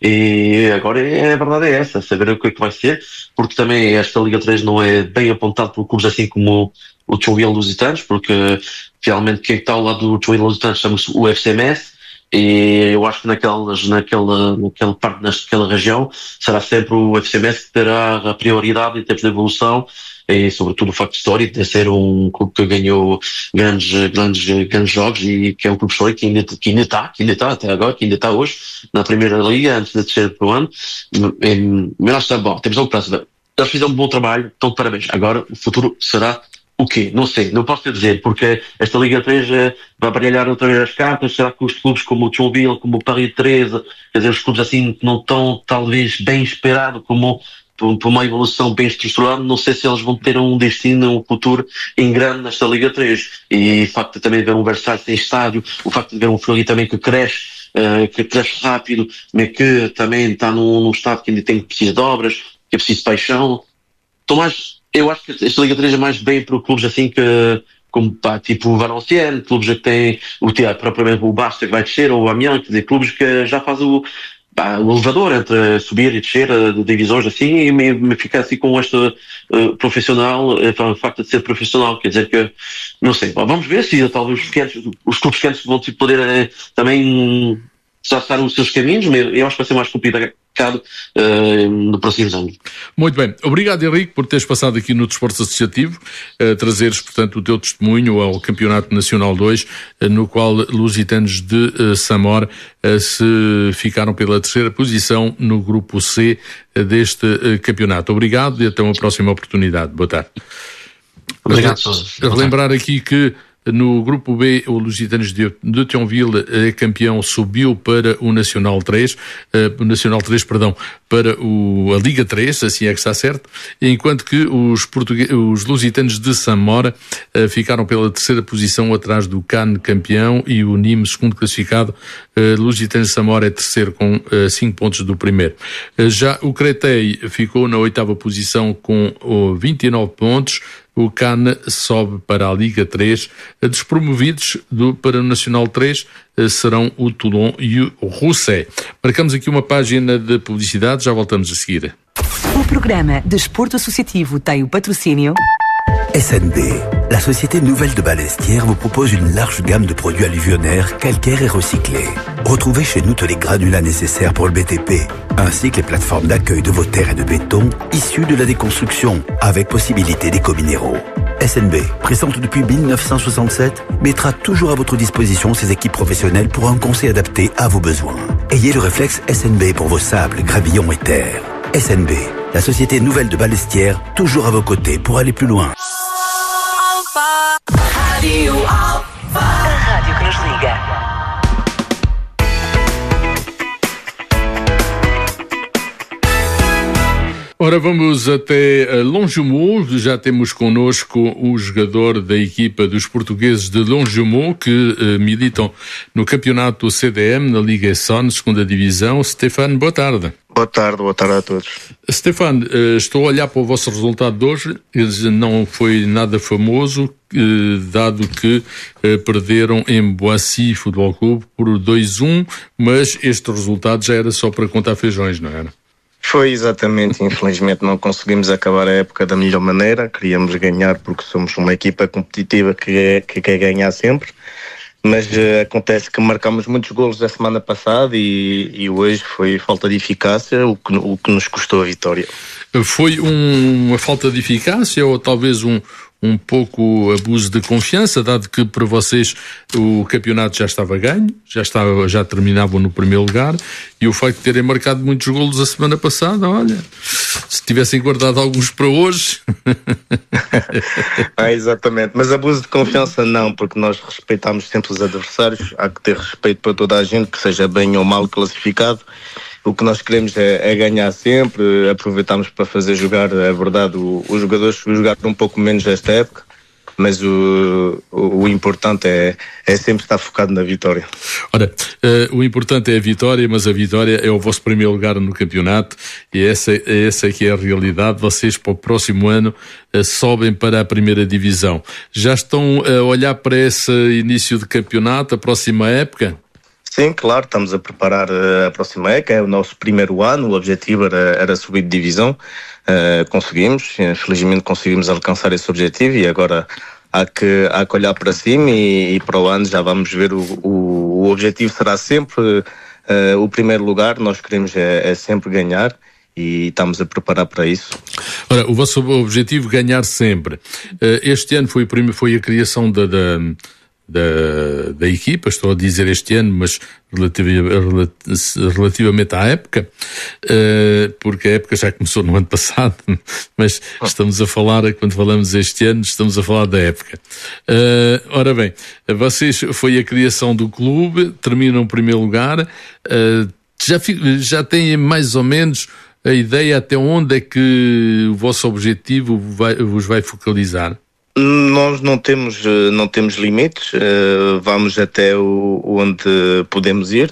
e agora é, a verdade é essa, saber o que é que vai ser, porque também esta Liga três não é bem apontado por clubes assim como o Thionville Lusitanos, porque finalmente quem está ao lado do Thionville Lusitanos chama-se o F C M S, e eu acho que naquelas, naquela, naquela parte, naquela região, será sempre o F C M S que terá a prioridade em termos de evolução, e sobretudo o facto histórico de ser um clube que ganhou grandes, grandes, grandes jogos, e que é um clube histórico que ainda, que ainda está, que ainda está até agora, que ainda está hoje na Primeira Liga, antes de descer para o ano. Mas nós está bom, temos algo para saber. Eles fizeram um bom trabalho, então parabéns. Agora o futuro será o quê? Não sei, não posso dizer, porque esta Liga três eh, vai baralhar outra vez as cartas. Será que os clubes como o Thionville, como o Paris treze, quer dizer, os clubes assim que não estão talvez bem esperados, como por, por uma evolução bem estruturada, não sei se eles vão ter um destino, um futuro em grande nesta Liga três. E o facto de também ver um Versailles sem estádio, o facto de ver um Fleury também que cresce, uh, que cresce rápido, mas que também está num, num estado que ainda tem que precisar de obras, que é preciso paixão. Tomás, eu acho que esta Liga três é mais bem para clubes assim que, como pá, tipo o Valenciennes, clubes que têm o teatro, propriamente o Basta que vai descer, ou o Amiens, quer dizer, clubes que já fazem o, pá, o elevador entre subir e descer de divisões assim, e me, me ficar assim com este uh, profissional, uh, o facto de ser profissional, quer dizer que, não sei, pá, vamos ver se talvez os pequenos, os clubes pequenos vão tipo, poder uh, também traçar os seus caminhos, mas eu acho que vai ser mais complicado uh, no próximos anos. Muito bem. Obrigado, Henrique, por teres passado aqui no Desporto Associativo, uh, trazeres, portanto, o teu testemunho ao Campeonato Nacional dois, uh, no qual Lusitanos de uh, Samor uh, se ficaram pela terceira posição no grupo C uh, deste uh, campeonato. Obrigado e até uma próxima oportunidade. Boa tarde. Obrigado a todos. Relembrar aqui que no grupo B, o Lusitanos de, de Thionville é campeão, subiu para o Nacional três, uh, o Nacional três, perdão, para o, a Liga três, assim é que está certo, enquanto que os, os Lusitanos de Samora uh, ficaram pela terceira posição atrás do C A N campeão e o Nîmes segundo classificado. Uh, Lusitanos de Samora é terceiro com uh, cinco pontos do primeiro. Uh, já o Créteil ficou na oitava posição com uh, vinte e nove pontos. O C A N sobe para a Liga três. Despromovidos do, para o Nacional três serão o Toulon e o Rousset. Marcamos aqui uma página de publicidade, já voltamos a seguir. O programa Desporto Associativo tem o patrocínio S N B, la société nouvelle de Balestière vous propose une large gamme de produits alluvionnaires, calcaires et recyclés. Retrouvez chez nous tous les granulats nécessaires pour le B T P, ainsi que les plateformes d'accueil de vos terres et de béton issues de la déconstruction, avec possibilité d'éco-minéraux. S N B, présente depuis mille neuf cent soixante-sept, mettra toujours à votre disposition ses équipes professionnelles pour un conseil adapté à vos besoins. Ayez le réflexe S N B pour vos sables, gravillons et terres. S N B, la société nouvelle de Balestière, toujours à vos côtés pour aller plus loin. Rádio Alfa, a rádio que nos liga. Ora, vamos até Longjumeau. Já temos connosco o jogador da equipa dos portugueses de Longjumeau que uh, militam no campeonato C D M, na Liga Essonne, segunda divisão. Stefano, boa tarde. Boa tarde, boa tarde a todos. Stefano, uh, estou a olhar para o vosso resultado de hoje. Não foi nada famoso, uh, dado que uh, perderam em Boissy Futebol Clube por dois a um, mas este resultado já era só para contar feijões, não era? Foi exatamente, infelizmente não conseguimos acabar a época da melhor maneira, queríamos ganhar porque somos uma equipa competitiva que, é, que quer ganhar sempre, mas uh, acontece que marcamos muitos golos a semana passada e, e hoje foi falta de eficácia, o que, o que nos custou a vitória. Foi um, uma falta de eficácia ou talvez um, um pouco abuso de confiança, dado que para vocês o campeonato já estava ganho, já, estava, já terminavam no primeiro lugar, e o facto de terem marcado muitos golos a semana passada, olha, se tivessem guardado alguns para hoje... ah, exatamente, mas abuso de confiança não, porque nós respeitamos sempre os adversários, há que ter respeito para toda a gente, que seja bem ou mal classificado. O que nós queremos é, é ganhar sempre, aproveitamos para fazer jogar, é verdade, o, os jogadores jogaram um pouco menos esta época, mas o, o, o importante é, é sempre estar focado na vitória. Ora, uh, o importante é a vitória, mas a vitória é o vosso primeiro lugar no campeonato e essa, essa é que é a realidade. Vocês para o próximo ano uh, sobem para a primeira divisão. Já estão a olhar para esse início de campeonato, a próxima época? Sim, claro, estamos a preparar a próxima época, é o nosso primeiro ano, o objetivo era, era subir de divisão, uh, conseguimos, felizmente conseguimos alcançar esse objetivo e agora há que, há que olhar para cima e, e para o ano já vamos ver, o, o, o objetivo será sempre uh, o primeiro lugar, nós queremos é, é sempre ganhar e estamos a preparar para isso. Ora, o vosso objetivo é ganhar sempre. Uh, este ano foi, o primeiro, foi a criação da... da... Da, da equipa, estou a dizer este ano, mas relativamente à época, uh, porque a época já começou no ano passado, mas estamos a falar, quando falamos este ano, estamos a falar da época. Uh, ora bem, vocês, foi a criação do clube, terminam em primeiro lugar, uh, já, já têm mais ou menos a ideia até onde é que o vosso objetivo vai, vos vai focalizar? Nós não temos, não temos limites, vamos até o, onde podemos ir.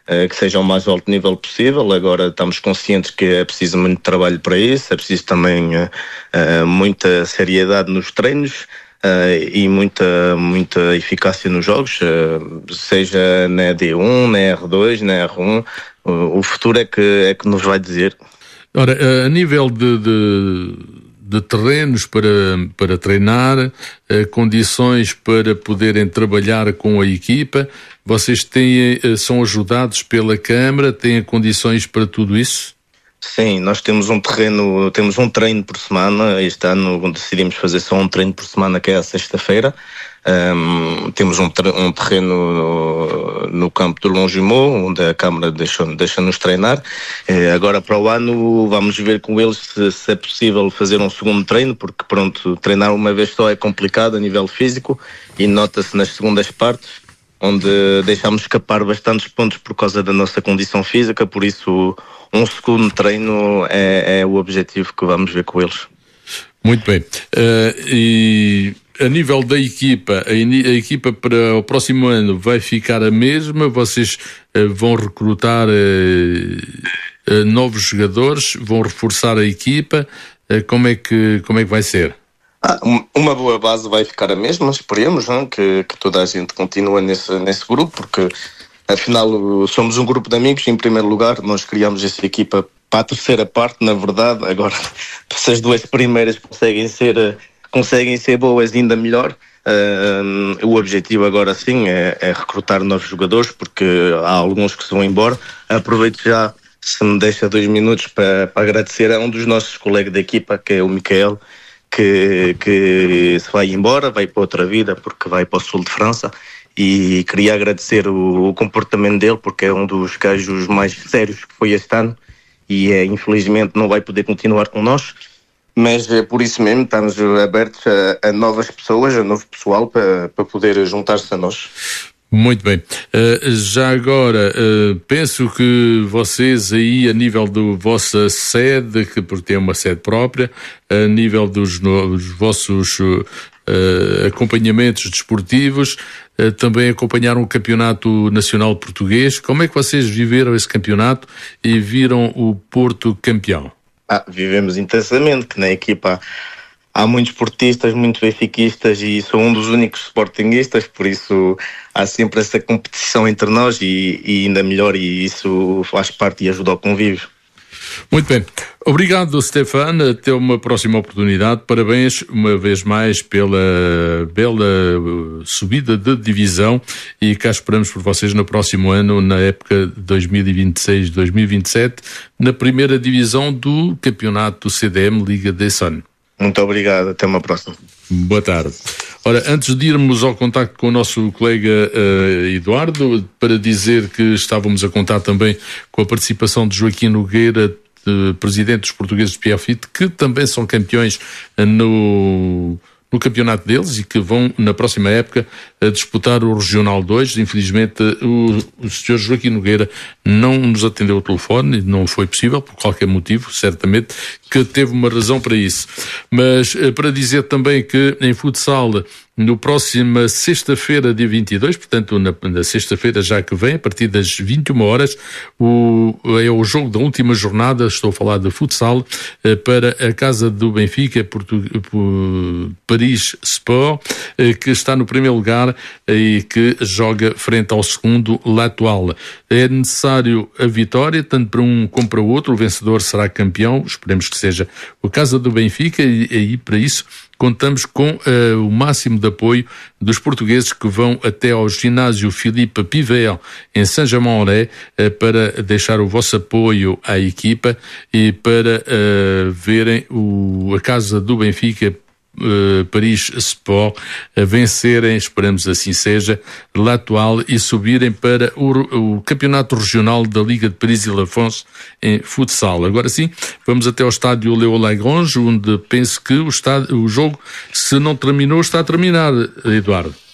que seja o mais alto nível possível. Agora estamos conscientes que é preciso muito trabalho para isso, é preciso também uh, muita seriedade nos treinos uh, e muita, muita eficácia nos jogos, uh, seja na D um, na R dois, na R um, uh, o futuro é que, é que nos vai dizer. Ora, a nível de... de... de terrenos para, para treinar, eh, condições para poderem trabalhar com a equipa, vocês têm, eh, são ajudados pela Câmara, têm condições para tudo isso? Sim, nós temos um terreno, temos um treino por semana. Este ano decidimos fazer só um treino por semana, que é a sexta-feira. Um, temos um, ter- um terreno no, no campo do Longjumeau, onde a Câmara deixou, deixa-nos treinar. Eh, agora para o ano vamos ver com eles se, se é possível fazer um segundo treino, porque pronto, treinar uma vez só é complicado a nível físico e nota-se nas segundas partes, onde deixámos escapar bastantes pontos por causa da nossa condição física. Por isso um segundo treino é, é o objetivo que vamos ver com eles. Muito bem. Uh, e a nível da equipa, a, a equipa para o próximo ano vai ficar a mesma? Vocês uh, vão recrutar uh, uh, novos jogadores? Vão reforçar a equipa? Uh, como é que, como é que vai ser? Ah, uma boa base vai ficar a mesma, esperemos, não? Que, que toda a gente continue nesse, nesse grupo, porque afinal somos um grupo de amigos. Em primeiro lugar, nós criamos essa equipa para a terceira parte, na verdade. Agora, se as duas primeiras conseguem ser, conseguem ser boas, ainda melhor. Uh, o objetivo agora sim é, é recrutar novos jogadores, porque há alguns que se vão embora. Aproveito já, se me deixa dois minutos, para, para agradecer a um dos nossos colegas da equipa, que é o Michael, que, que se vai embora, vai para outra vida, porque vai para o sul de França. E queria agradecer o, o comportamento dele, porque é um dos gajos mais sérios que foi este ano e é, infelizmente não vai poder continuar com nós, mas é por isso mesmo estamos abertos a, a novas pessoas, a novo pessoal para, para poder juntar-se a nós. Muito bem. Uh, já agora, uh, penso que vocês aí, a nível da vossa sede, que porque tem uma sede própria, a nível dos, dos vossos uh, acompanhamentos desportivos, uh, também acompanharam o Campeonato Nacional Português. Como é que vocês viveram esse campeonato e viram o Porto campeão? Ah, vivemos intensamente, que na equipa há muitos portistas, muitos benfiquistas e sou um dos únicos sportinguistas, por isso há sempre essa competição entre nós e, e ainda melhor, e isso faz parte e ajuda ao convívio. Muito bem. Obrigado, Stefano. Até uma próxima oportunidade. Parabéns uma vez mais pela bela subida de divisão e cá esperamos por vocês no próximo ano, na época de dois mil e vinte e seis dois mil e vinte e sete, na primeira divisão do campeonato C D M Liga de Sun. Muito obrigado, até uma próxima. Boa tarde. Ora, antes de irmos ao contacto com o nosso colega uh, Eduardo, para dizer que estávamos a contar também com a participação de Joaquim Nogueira, de, presidente dos portugueses de Piafite, que também são campeões no, no campeonato deles e que vão, na próxima época, a disputar o Regional dois. Infelizmente, o, o senhor Joaquim Nogueira não nos atendeu ao telefone, não foi possível, por qualquer motivo, certamente, que teve uma razão para isso. Mas para dizer também que em futsal, no próxima sexta-feira, dia vinte e dois, portanto na, na sexta-feira já que vem, a partir das vinte e uma horas, o, é o jogo da última jornada, estou a falar de futsal, para a casa do Benfica, Portu, Paris Sport, que está no primeiro lugar e que joga frente ao segundo, L'Etoile. É necessário a vitória, tanto para um como para o outro. O vencedor será campeão, esperemos que seja a casa do Benfica, e aí para isso contamos com uh, o máximo de apoio dos portugueses que vão até ao ginásio Philippe Pivel em Saint-Germain-en-Laye uh, para deixar o vosso apoio à equipa e para uh, verem o, a casa do Benfica Uh, Paris Sport a vencerem, esperamos assim seja, L'Etoile e subirem para o, o campeonato regional da Liga de Paris e Lafons em futsal. Agora sim, vamos até ao estádio Léo Lagrange, onde penso que o, estádio, o jogo, se não terminou, está a terminar, Eduardo.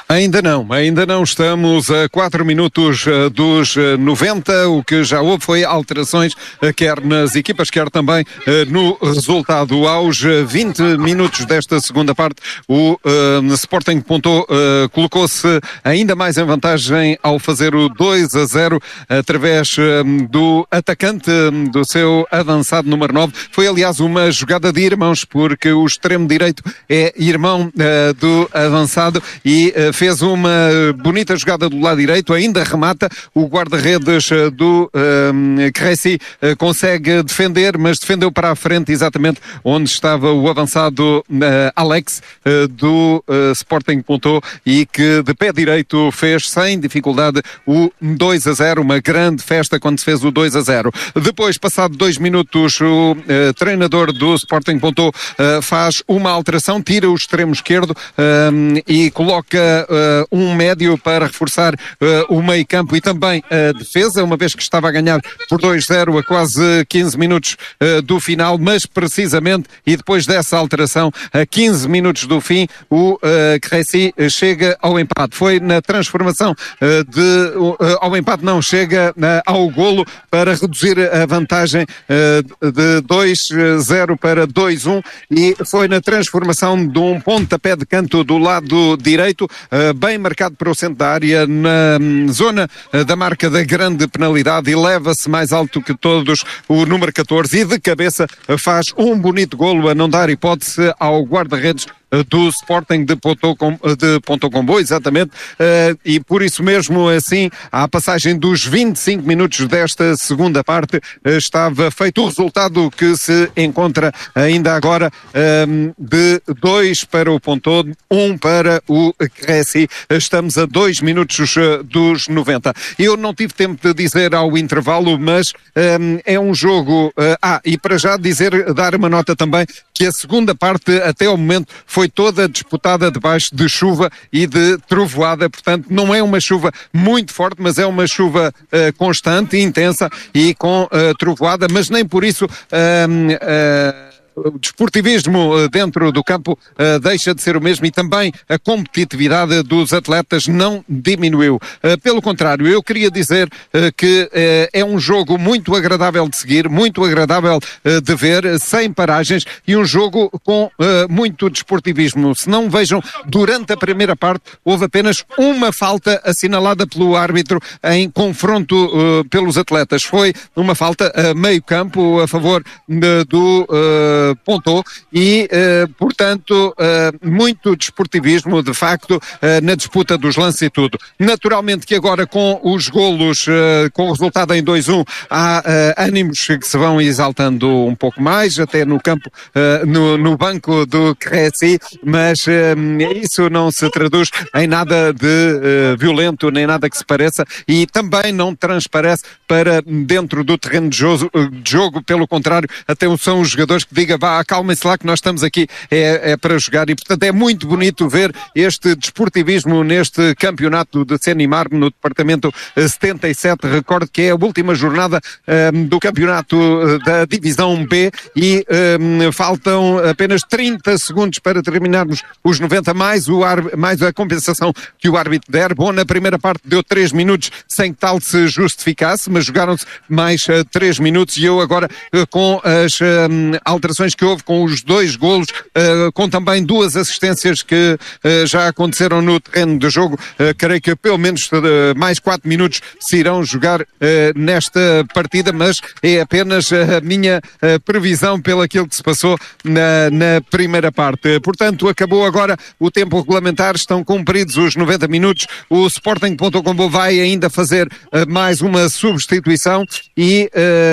Ainda não, ainda não estamos a quatro minutos dos noventa, o que já houve foi alterações, quer nas equipas, quer também no resultado. Aos vinte minutos desta segunda parte, o uh, Sporting Ponto uh, colocou-se ainda mais em vantagem ao fazer o dois a zero através uh, do atacante, do seu avançado número nove. Foi, aliás, uma jogada de irmãos, porque o extremo direito é irmão uh, do avançado e uh, fez uma bonita jogada do lado direito, ainda remata, o guarda-redes do uh, Cresci uh, consegue defender, mas defendeu para a frente exatamente onde estava o avançado uh, Alex uh, do uh, Sporting Ponto e que de pé direito fez sem dificuldade o dois a zero, uma grande festa quando se fez o dois a zero. Depois, passado dois minutos, o uh, treinador do Sporting Ponto uh, faz uma alteração, tira o extremo esquerdo uh, e coloca uh, um médio para reforçar uh, o meio campo e também a defesa, uma vez que estava a ganhar por dois a zero a quase quinze minutos uh, do final, mas precisamente, e depois dessa alteração, a quinze minutos do fim, o uh, Cresci chega ao empate. Foi na transformação uh, de... Uh, ao empate não, chega uh, ao golo para reduzir a vantagem uh, de dois a zero para dois a um e foi na transformação de um pontapé de canto do lado direito, uh, bem marcado para o centro da área, na um, zona uh, da marca da grande penalidade, e leva-se mais alto que todos o número catorze e de cabeça uh, faz um bonito golo a não dar hipótese ao guarda-redes do Sporting de Ponto de Ponto Combo, exatamente, uh, e por isso mesmo, assim, à passagem dos vinte e cinco minutos desta segunda parte, uh, estava feito o resultado que se encontra ainda agora um, de dois para o Ponto, um para o Cresci. Estamos a dois minutos uh, dos noventa. Eu não tive tempo de dizer ao intervalo, mas um, é um jogo... Uh, ah, e para já dizer, dar uma nota também, que a segunda parte, até ao momento, foi toda disputada debaixo de chuva e de trovoada, portanto não é uma chuva muito forte, mas é uma chuva uh, constante, intensa e com uh, trovoada, mas nem por isso... Uh, uh, o desportivismo dentro do campo uh, deixa de ser o mesmo e também a competitividade dos atletas não diminuiu. Uh, pelo contrário, eu queria dizer uh, que uh, é um jogo muito agradável de seguir, muito agradável uh, de ver, sem paragens, e um jogo com uh, muito desportivismo. Se não vejam, durante a primeira parte houve apenas uma falta assinalada pelo árbitro em confronto uh, pelos atletas. Foi uma falta a meio campo a favor uh, do uh, Ponto e, uh, portanto, uh, muito desportivismo, de facto, uh, na disputa dos lances e tudo. Naturalmente que agora com os golos, uh, com o resultado em dois a um, há uh, ânimos que se vão exaltando um pouco mais, até no campo, uh, no, no banco do Cresci, mas uh, isso não se traduz em nada de uh, violento, nem nada que se pareça, e também não transparece para dentro do terreno de jogo, de jogo, pelo contrário, até são os jogadores que digam: vá, acalmem-se lá que nós estamos aqui é, é para jogar, e portanto é muito bonito ver este desportivismo neste campeonato de Senimar, no departamento setenta e sete. Recordo que é a última jornada um, do campeonato da divisão B e um, faltam apenas trinta segundos para terminarmos os noventa, mais, o mais a compensação que o árbitro der. Bom, na primeira parte deu três minutos sem que tal se justificasse, mas jogaram-se mais uh, três minutos, e eu agora uh, com as um, alterações que houve, com os dois golos, uh, com também duas assistências que uh, já aconteceram no terreno de jogo, uh, creio que pelo menos uh, mais quatro minutos se irão jogar uh, nesta partida, mas é apenas a minha uh, previsão pelo aquilo que se passou na, na primeira parte. Portanto, acabou agora o tempo regulamentar, estão cumpridos os noventa minutos, o Sporting Ponto Combo vai ainda fazer uh, mais uma substituição e...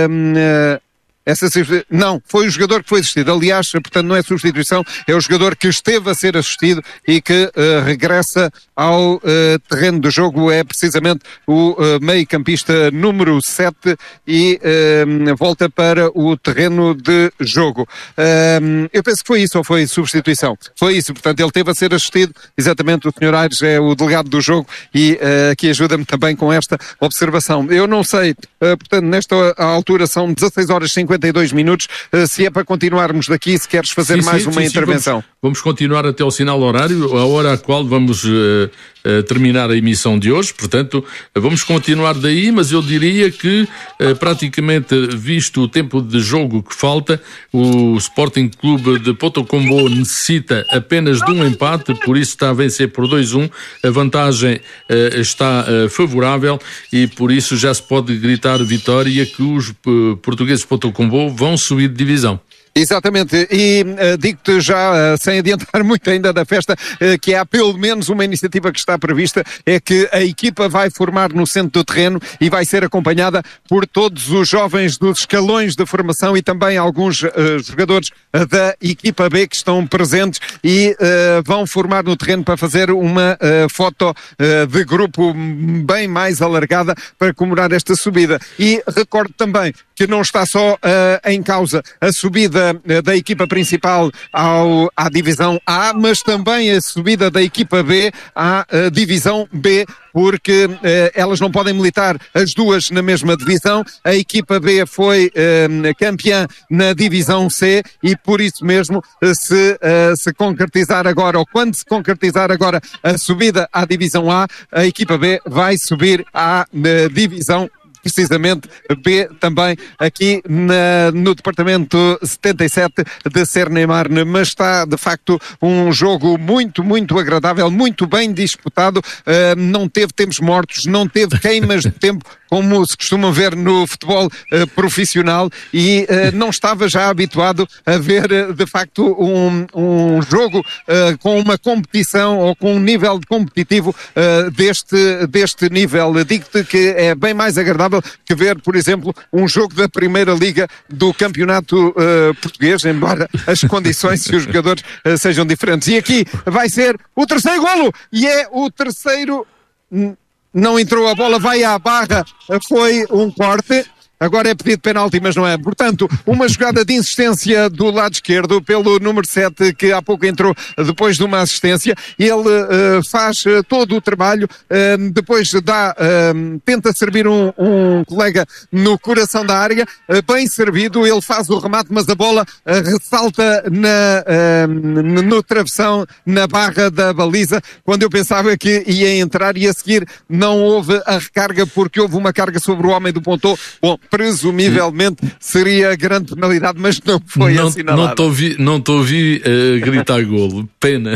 Uh, uh, Essa, não, foi o jogador que foi assistido. Aliás, portanto, não é substituição, é o jogador que esteve a ser assistido e que uh, regressa ao uh, terreno do jogo. É precisamente o uh, meio-campista número sete e uh, volta para o terreno de jogo. Uh, eu penso que foi isso, ou foi substituição? Foi isso, portanto, ele esteve a ser assistido. Exatamente, o senhor Aires é o delegado do jogo e uh, aqui ajuda-me também com esta observação. Eu não sei, uh, portanto, nesta altura são dezasseis horas e cinquenta e dois minutos, se é para continuarmos daqui, se queres fazer sim, mais sim, uma sim, intervenção. Sim, vamos, vamos continuar até ao sinal horário, a hora a qual vamos uh, uh, terminar a emissão de hoje, portanto, vamos continuar daí, mas eu diria que, uh, praticamente, visto o tempo de jogo que falta, o Sporting Clube de Porto Combo necessita apenas de um empate, por isso está a vencer por dois a um, a vantagem uh, está uh, favorável e por isso já se pode gritar vitória que os uh, portugueses de Porto Combo vão subir de divisão. Exatamente, e uh, digo-te já, uh, sem adiantar muito ainda da festa, uh, que há pelo menos uma iniciativa que está prevista, é que a equipa vai formar no centro do terreno e vai ser acompanhada por todos os jovens dos escalões de formação e também alguns uh, jogadores uh, da equipa B que estão presentes e uh, vão formar no terreno para fazer uma uh, foto uh, de grupo bem mais alargada para comemorar esta subida. E recordo também que não está só uh, em causa a subida da equipa principal ao, à divisão A, mas também a subida da equipa B à uh, divisão B, porque uh, elas não podem militar as duas na mesma divisão. A equipa B foi uh, campeã na divisão C e por isso mesmo uh, se, uh, se concretizar agora, ou quando se concretizar agora a subida à divisão A, a equipa B vai subir à uh, divisão precisamente B, também aqui na, no departamento setenta e sete de Cernemarne, mas está de facto um jogo muito, muito agradável, muito bem disputado, uh, não teve tempos mortos, não teve queimas de tempo, como se costuma ver no futebol uh, profissional e uh, não estava já habituado a ver uh, de facto um, um jogo uh, com uma competição ou com um nível competitivo uh, deste, deste nível. Digo-te que é bem mais agradável que ver, por exemplo, um jogo da Primeira Liga do Campeonato uh, Português, embora as condições e os jogadores uh, sejam diferentes. E aqui vai ser o terceiro golo, e é o terceiro, não entrou a bola, vai à barra, foi um corte. Agora é pedido penalti, mas não é. Portanto, uma jogada de insistência do lado esquerdo pelo número sete, que há pouco entrou depois de uma assistência. Ele uh, faz uh, todo o trabalho, uh, depois dá, uh, tenta servir um, um colega no coração da área, uh, bem servido, ele faz o remate, mas a bola uh, ressalta na, uh, no travessão, na barra da baliza, quando eu pensava que ia entrar e a seguir não houve a recarga, porque houve uma carga sobre o homem do Pontô. Bom, presumivelmente seria grande penalidade, mas não foi não, assinalado. Não te ouvi, não te ouvi uh, gritar golo, pena.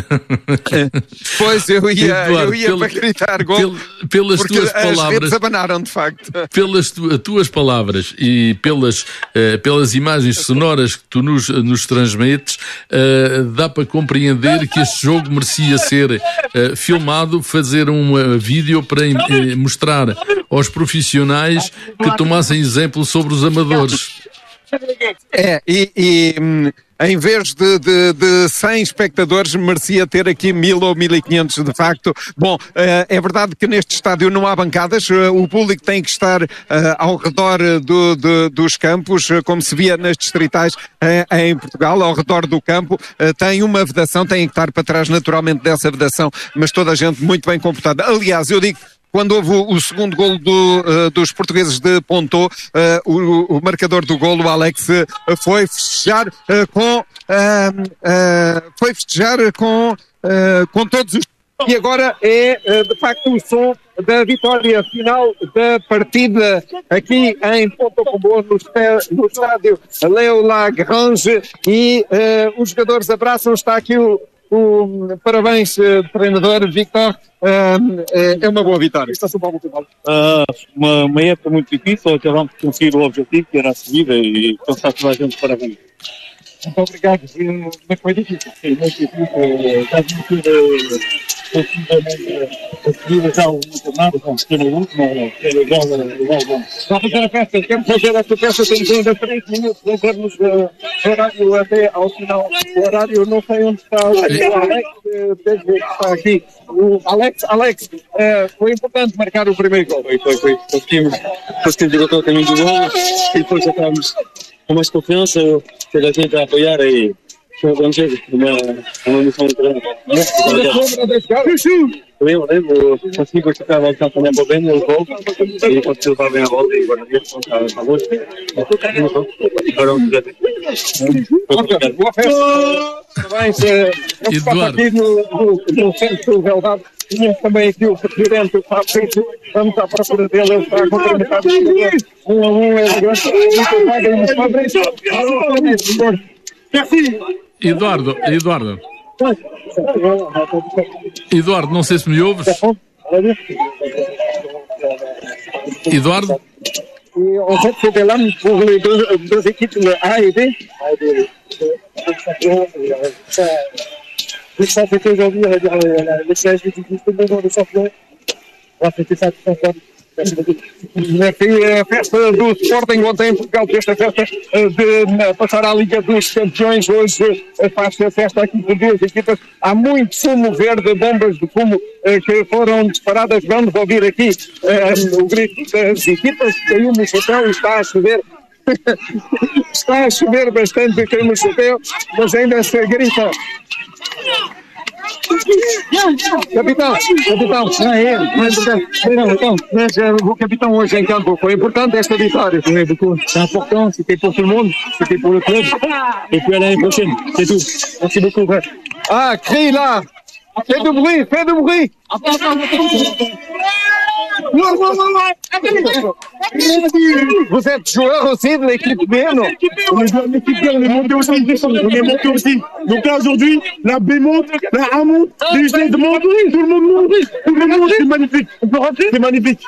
Pois, eu ia, Eduardo, eu ia pelo, para gritar golo, pel, pelas porque tuas as palavras, redes abanaram de facto. Pelas tu, tuas palavras e pelas, uh, pelas imagens sonoras que tu nos, nos transmites, uh, dá para compreender que este jogo merecia ser uh, filmado, fazer um uh, vídeo para uh, mostrar aos profissionais que tomassem exemplo sobre os amadores. É, e, e em vez de, de, de cem espectadores, merecia ter aqui mil ou mil e quinhentos de facto. Bom, é verdade que neste estádio não há bancadas, o público tem que estar ao redor do, do, dos campos, como se via nas distritais em Portugal, ao redor do campo. Tem uma vedação, tem que estar para trás naturalmente dessa vedação, mas toda a gente muito bem comportada. Aliás, eu digo, quando houve o segundo golo do, uh, dos portugueses de Pontô, uh, o, o marcador do golo, o Alex, uh, foi festejar uh, com uh, uh, foi festejar com, uh, com todos os... E agora é, uh, de facto, o som da vitória final da partida aqui em Porto Combo, no, no estádio Léo Lagrange, e uh, os jogadores abraçam, está aqui o Um, parabéns, treinador Victor. Uh, é uma boa vitória. Está super muito mal. Uh, uma, uma época muito difícil, acabamos de conseguir o objetivo, que era a subida, e então está toda a gente de parabéns. Muito obrigado. Mas foi difícil. Sim, muito difícil. Está muito a subida já o tornado, com pequena última, que era igual bom. Vamos fazer a festa. Queremos fazer esta festa, temos ainda três minutos, entramos o horário até ao final. O horário, não sei onde está o Alex, deve estar aqui. O Alex, Alex, uh, foi importante marcar o primeiro gol. Foi, foi, foi. Conseguimos, conseguimos ir até o caminho do gol e depois já estávamos com mais confiança, toda a gente a apoiar e vamos dizer, uma, uma missão de treino. Eu lembro, consegui constatar a volta também para bem, eu volto, e quando se levar bem a volta, e agora eu vou contar a luz. Agora vamos ver. Boa festa! Parabéns, eu estava aqui no centro do Veldado. Tínhamos também aqui o presidente, o Fábio Pinto, vamos à procura dele, ele está a cumprimentar o jogador. Um a um, é grande, Eduardo, Eduardo. Eduardo, não sei se me ouves. Eduardo? En fait, c'était l'âme pour les deux, deux équipes, le A et B. Ça, c'était aujourd'hui, on va dire, le C H D du besoin de champion. C'était ça, tout simplement. A festa do Sporting ontem em Portugal, esta festa de passar à Liga dos Campeões, hoje faz-se a festa aqui por duas equipas. Há muito fumo verde, bombas de fumo que foram disparadas. Vamos ouvir aqui o grito das equipas. Caiu no chapéu e está a chover. Está a chover bastante, caiu no chapéu, mas ainda se grita. Capitão, capitão, não é ele, não é importante. Não, então, mas uh, o capitão hoje em campo, foi importante esta vitória. Foi beaucoup, c'est important, c'était pour tout le monde, c'était pour le club. Et puis à l'année prochaine, c'est tout. Merci beaucoup. Ah, crie là, fais du bruit, fais du bruit. Vous êtes joueur aussi de l'équipe B, non? On est joueur de l'équipe B, on est monté aussi. On est monté aussi. Donc là, aujourd'hui, la B monte, la A monte, les G montent, tout le monde monte. Tout le monde monte, c'est magnifique. On peut rentrer? C'est magnifique.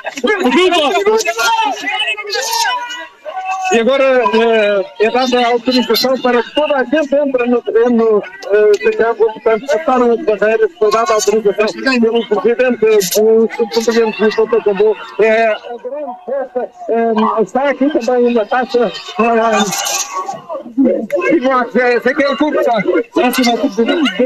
E agora uh, é dada a autorização para que toda a gente entre no terreno uh, de campo, portanto, passaram as barreiras, foi dada a autorização pelo presidente do Subcomponente do Porto Combo. É a grande festa, um, está aqui também uma taça. Você quer o clube? Essa é a clube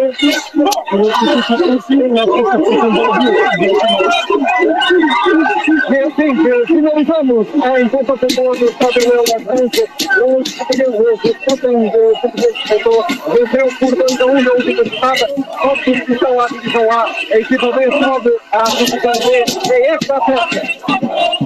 de finalizamos em Porto Combo no Estádio da França, os portugueses, os campeões portugueses, venceu por dois a um na última jornada, competição à divisão A, a equipa B sobe à divisão B, é esta a festa.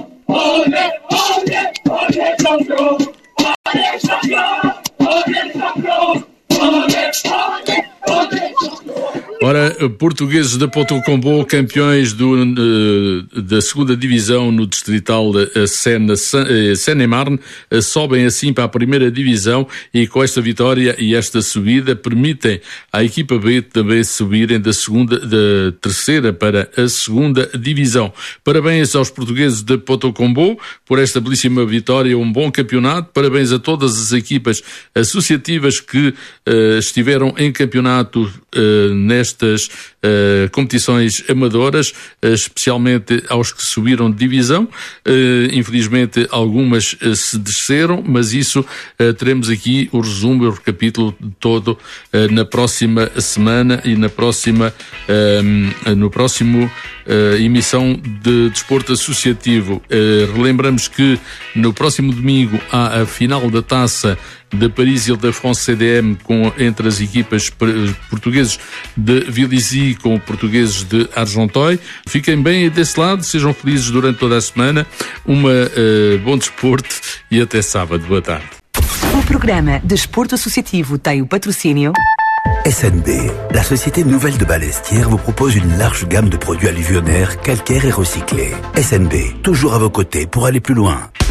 Ora, portugueses da Porto Combo, campeões do, uh, da segunda divisão no distrital uh, Seine-et-Marne, uh, sobem assim para a primeira divisão e com esta vitória e esta subida permitem à equipa B também subirem da segunda, da terceira para a segunda divisão. Parabéns aos portugueses de Porto Combo por esta belíssima vitória, um bom campeonato. Parabéns a todas as equipas associativas que uh, estiveram em campeonato uh, nesta estas uh, competições amadoras, uh, especialmente aos que subiram de divisão. Uh, infelizmente algumas uh, se desceram, mas isso uh, teremos aqui o resumo e o recapítulo de todo uh, na próxima semana e na próxima, uh, no próximo uh, emissão de Desporto Associativo. Uh, relembramos que no próximo domingo há a final da Taça de Paris-Île-de-France C D M com, entre as equipas portugueses de Vélizy com portugueses de Argenteuil. Fiquem bem desse lado, sejam felizes durante toda a semana, uma uh, bom desporto e até sábado. Boa tarde. O programa Desporto Associativo tem o patrocínio S N B, la société nouvelle de Balestière, vous propose une large gamme de produits alluvionnaires, calcaires et recyclés. S N B, toujours à vos côtés pour aller plus loin.